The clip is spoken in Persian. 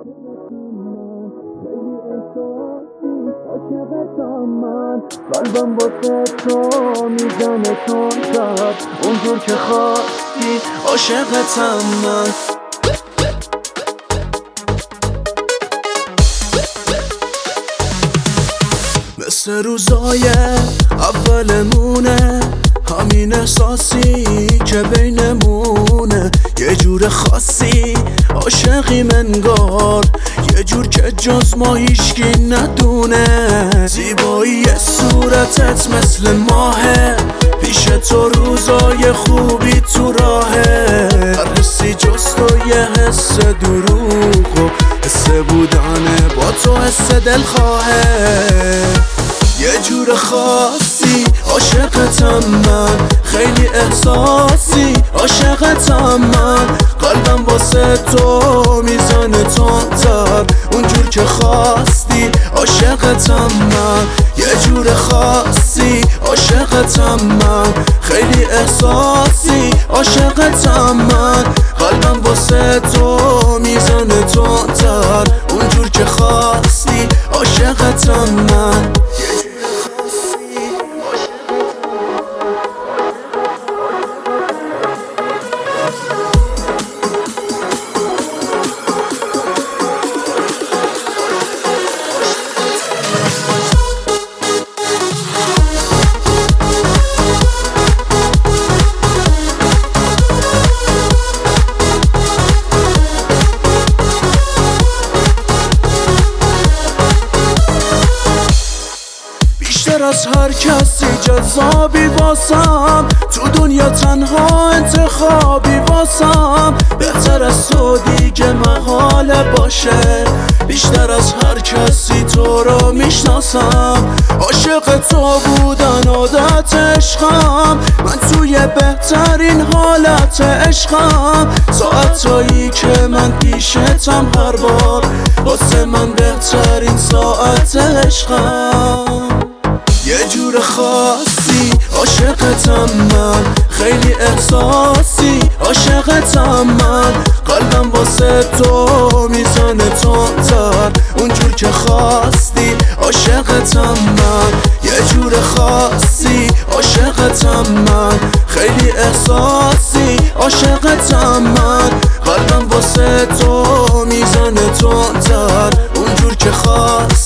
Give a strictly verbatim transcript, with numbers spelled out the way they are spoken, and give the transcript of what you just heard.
عاشقتم من، قلبم واسه تو میزنه تندتر اونجور که خواستی. عاشقتم من. مثل روزای اولمونه، همین احساسی که بینمونه، یه جور خاصی عاشقی منگار، یه جور که جز ما هیچکی ندونه. زیبایی صورتت مثل ماهه، پیش تو روزای خوبی تو راهه. هر حسی جز تو یه حس دروغ و حس بودن با تو حس دلخواهه. یه جور خاصی عاشقتم من، خیلی احساسی عاشقتم من. قلبم واسه تو میزنه تندتر اونجور که خواستی. عاشقتم من. یه جور خاصی عاشقتم من، خیلی احساسی عاشقتم من. قلبم واسه تو میزنه تندتر اونجور که خواستی. عاشقتم من. بیشتر از هر کسی جذابی واسم، تو دنیا تنها انتخابی واسم. بهتر از تو دیگه محاله باشه، بیشتر از هر کسی تو رو میشناسم. عاشق تو بودن عادت عشقم، من توی بهترین حالت عشقم. ساعتایی که من پیشتم هر بار، واسه من بهترین ساعت عشقم. یه جور خاصی عاشقتم من، خیلی احساسی عاشقتم من. قلبم واسه تو میزنه تندتر اونجور که خواستی. عاشقتم من. یه جور خاصی عاشقتم من، خیلی احساسی عاشقتم من. قلبم واسه تو میزنه تندتر اونجور که خواستی.